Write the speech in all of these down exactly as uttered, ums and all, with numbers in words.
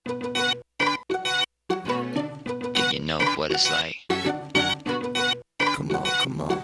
If you know what it's like. Come on, come on.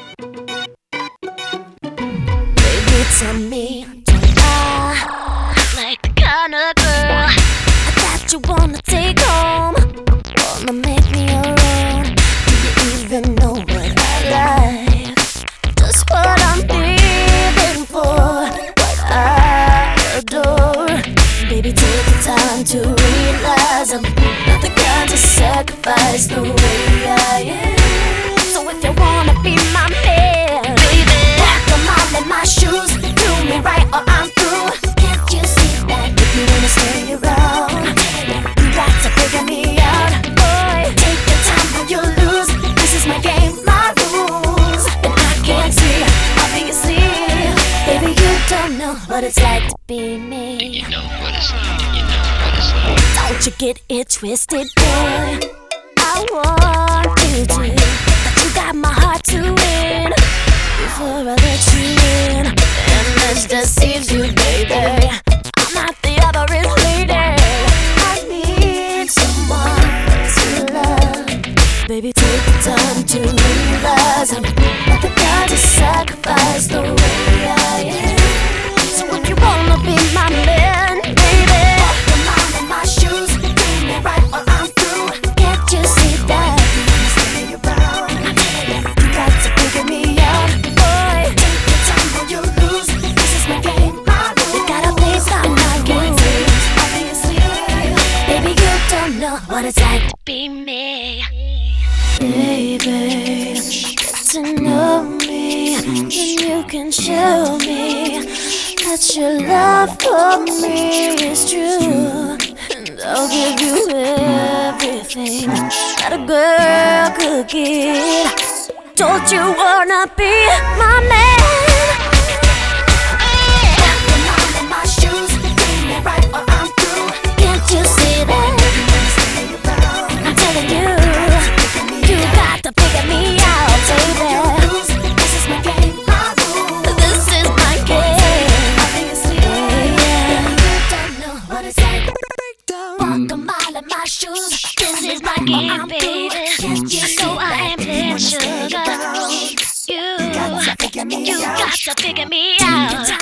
Baby, tell me, do I look like the kind of girl that you wanna take home? Wanna make me your own? Do you even know what I like? Just what I'm living for, what I adore. Baby, take the time to realize I'm not the kind to sacrifice the way I am. So if you wanna be my man, baby, walk a mile in my shoes. Do me right or I'm through. Can't you see that? If you wanna stay around, you got to figure me out. Boy, take your time when you lose. This is my game, my rules, and I can't see, obviously. Baby, you don't know what it's like to be me. You know what it's like. You know what it's like. Don't you get it twisted, boy. I want you to, that you got my heart to win. Before I let you in, and this deceives you, baby. I'm not the average lady. I need someone to love. Baby, take the time to realize I'm not the kind to sacrifice the way I am. So if you wanna be my man, baby, walk a mile in my shoes. Do me right or I'm through. Can't you see that? Stay around. You got to figure me out, boy. Take your time when you lose. This is my game, my rules. You gotta play by my rules, obviously. Baby, you don't know what it's like to be me. Baby, get to know me, then you can show me that your love for me is true. And I'll give you everything that a girl could give. Don't you wanna be my man? Walk a mile in my shoes. Do me right or I'm through. Can't you see that? I'm telling you, you got to figure me out, baby. This is my game, my rules. This is my game. Obviously, yeah. You don't know what it's like. Walk a mile in my shoes. This is my game, baby. You know I am playing sugar. You, you got to figure me out.